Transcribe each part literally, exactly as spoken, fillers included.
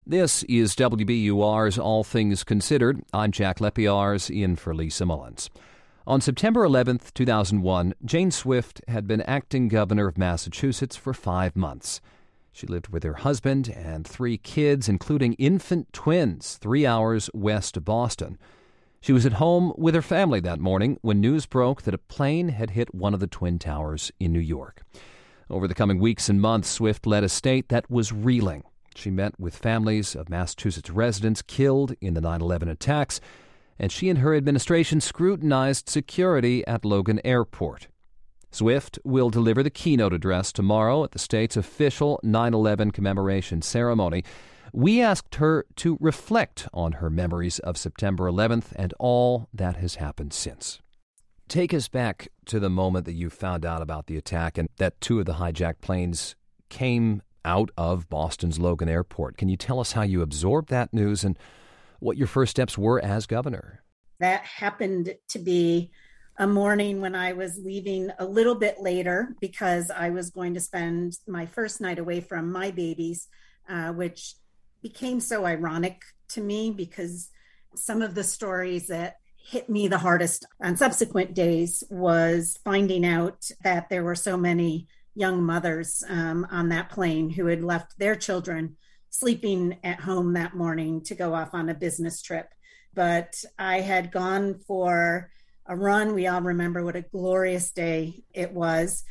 This is W B U R's All Things Considered. I'm Jack Lepiarz, in for Lisa Mullins. On September eleventh, two thousand one, Jane Swift had been acting governor of Massachusetts for five months. She lived with her husband and three kids, including infant twins, three hours west of Boston. She was at home with her family that morning when news broke that a plane had hit one of the Twin Towers in New York. Over the coming weeks and months, Swift led a state that was reeling. She met with families of Massachusetts residents killed in the nine eleven attacks, and she and her administration scrutinized security at Logan Airport. Swift will deliver the keynote address tomorrow at the state's official nine eleven commemoration ceremony. We asked her to reflect on her memories of September eleventh and all that has happened since. Take us back to the moment that you found out about the attack and that two of the hijacked planes came out of Boston's Logan Airport. Can you tell us how you absorbed that news and what your first steps were as governor? That happened to be a morning when I was leaving a little bit later because I was going to spend my first night away from my babies, uh, which became so ironic to me because some of the stories that hit me the hardest on subsequent days was finding out that there were so many young mothers um, on that plane who had left their children sleeping at home that morning to go off on a business trip. But I had gone for a run. We all remember what a glorious day it was.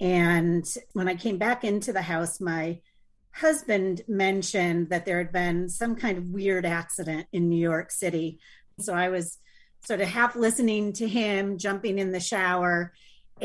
And when I came back into the house, my husband mentioned that there had been some kind of weird accident in New York City. So I was sort of half listening to him, jumping in the shower.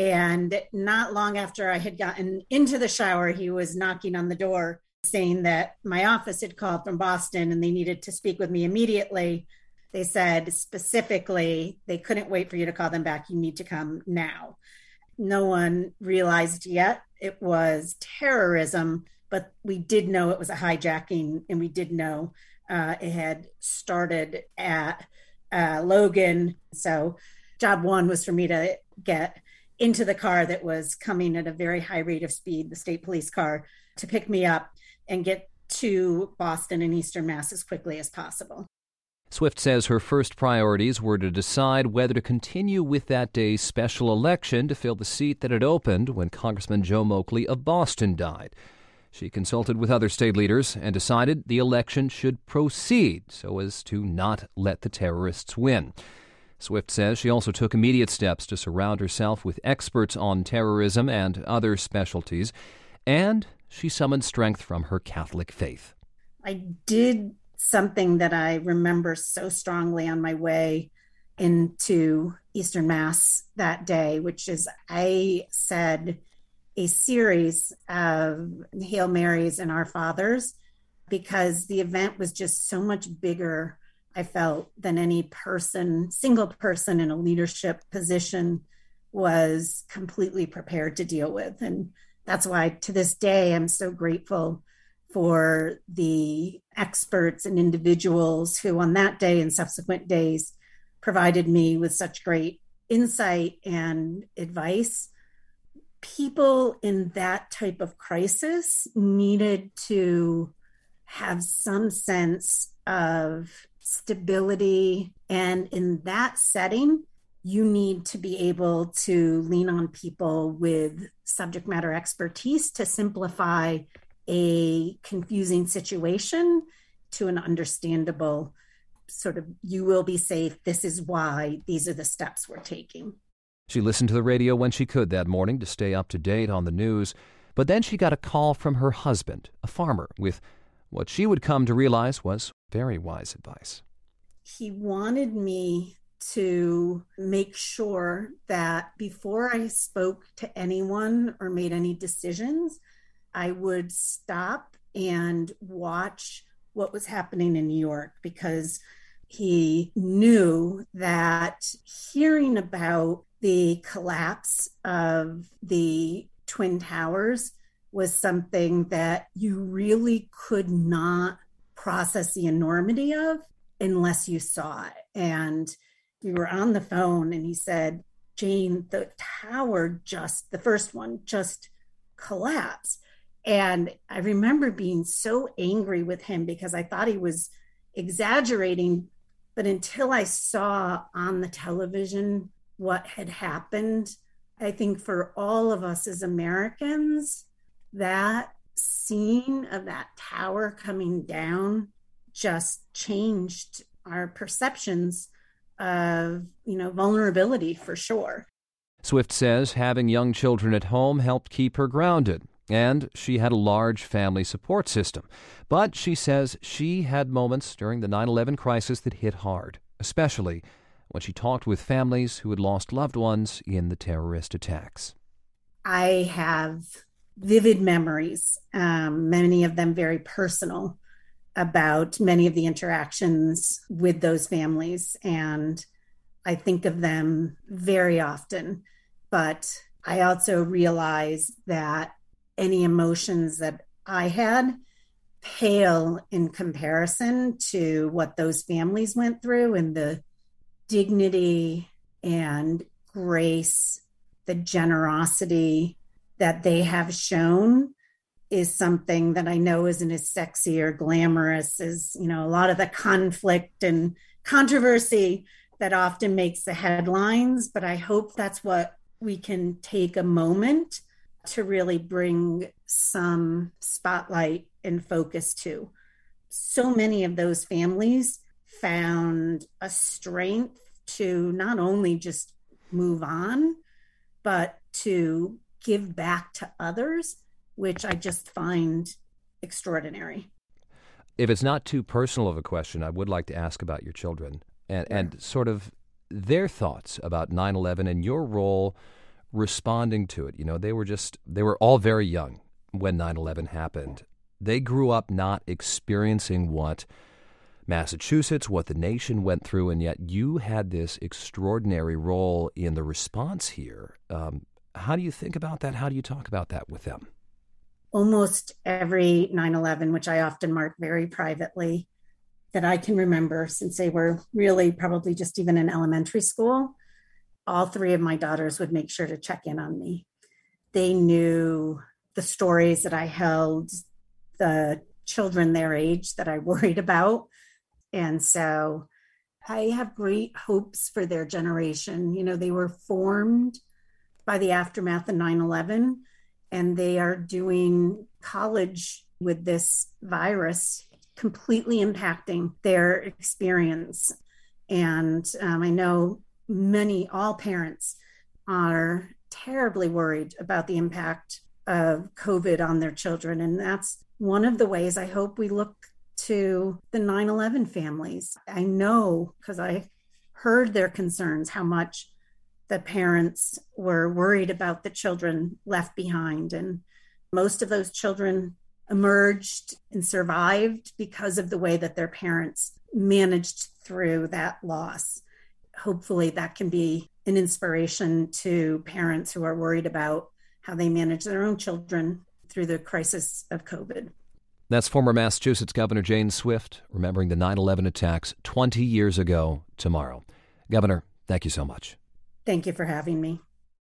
And not long after I had gotten into the shower, he was knocking on the door saying that my office had called from Boston and they needed to speak with me immediately. They said specifically, they couldn't wait for you to call them back. You need to come now. No one realized yet it was terrorism, but we did know it was a hijacking, and we did know uh, it had started at uh, Logan. So job one was for me to get into the car that was coming at a very high rate of speed, the state police car, to pick me up and get to Boston and Eastern Mass as quickly as possible. Swift says her first priorities were to decide whether to continue with that day's special election to fill the seat that had opened when Congressman Joe Moakley of Boston died. She consulted with other state leaders and decided the election should proceed so as to not let the terrorists win. Swift says she also took immediate steps to surround herself with experts on terrorism and other specialties, and she summoned strength from her Catholic faith. I did something that I remember so strongly on my way into Eastern Mass that day, which is I said a series of Hail Marys and Our Fathers because the event was just so much bigger, I felt, than any person, single person in a leadership position was completely prepared to deal with. And that's why to this day, I'm so grateful for the experts and individuals who on that day and subsequent days provided me with such great insight and advice. People in that type of crisis needed to have some sense of stability. And in that setting, you need to be able to lean on people with subject matter expertise to simplify a confusing situation to an understandable sort of, you will be safe. This is why. These are the steps we're taking. She listened to the radio when she could that morning to stay up to date on the news. But then she got a call from her husband, a farmer, with what she would come to realize was very wise advice. He wanted me to make sure that before I spoke to anyone or made any decisions, I would stop and watch what was happening in New York, because he knew that hearing about the collapse of the Twin Towers was something that you really could not process the enormity of unless you saw it. And we were on the phone and he said, Jane, the tower just, the first one just collapsed. And I remember being so angry with him because I thought he was exaggerating. But until I saw on the television what had happened, I think for all of us as Americans, that scene of that tower coming down just changed our perceptions of, you know, vulnerability for sure. Swift says having young children at home helped keep her grounded, and she had a large family support system. But she says she had moments during the nine eleven crisis that hit hard, especially when she talked with families who had lost loved ones in the terrorist attacks. I have vivid memories, um, many of them very personal, about many of the interactions with those families. And I think of them very often. But I also realize that any emotions that I had pale in comparison to what those families went through, and the dignity and grace, the generosity that they have shown is something that I know isn't as sexy or glamorous as, you know, a lot of the conflict and controversy that often makes the headlines. But I hope that's what we can take a moment to really bring some spotlight and focus to. So many of those families found a strength to not only just move on, but to give back to others, which I just find extraordinary. If it's not too personal of a question, I would like to ask about your children and, Sure. and sort of their thoughts about nine eleven and your role responding to it. You know, they were just, they were all very young when nine eleven happened. They grew up not experiencing what Massachusetts, what the nation went through, and yet you had this extraordinary role in the response here. Um, how do you think about that? How do you talk about that with them? Almost every nine eleven, which I often mark very privately, that I can remember since they were really probably just even in elementary school, all three of my daughters would make sure to check in on me. They knew the stories that I held, the children their age that I worried about. And so I have great hopes for their generation. You know, they were formed by the aftermath of nine eleven, and they are doing college with this virus, completely impacting their experience. And um, I know many, all parents are terribly worried about the impact of COVID on their children. And that's one of the ways I hope we look to the nine eleven families. I know, because I heard their concerns, how much the parents were worried about the children left behind. And most of those children emerged and survived because of the way that their parents managed through that loss. Hopefully that can be an inspiration to parents who are worried about how they manage their own children through the crisis of COVID. That's former Massachusetts Governor Jane Swift, remembering the nine eleven attacks twenty years ago tomorrow. Governor, thank you so much. Thank you for having me.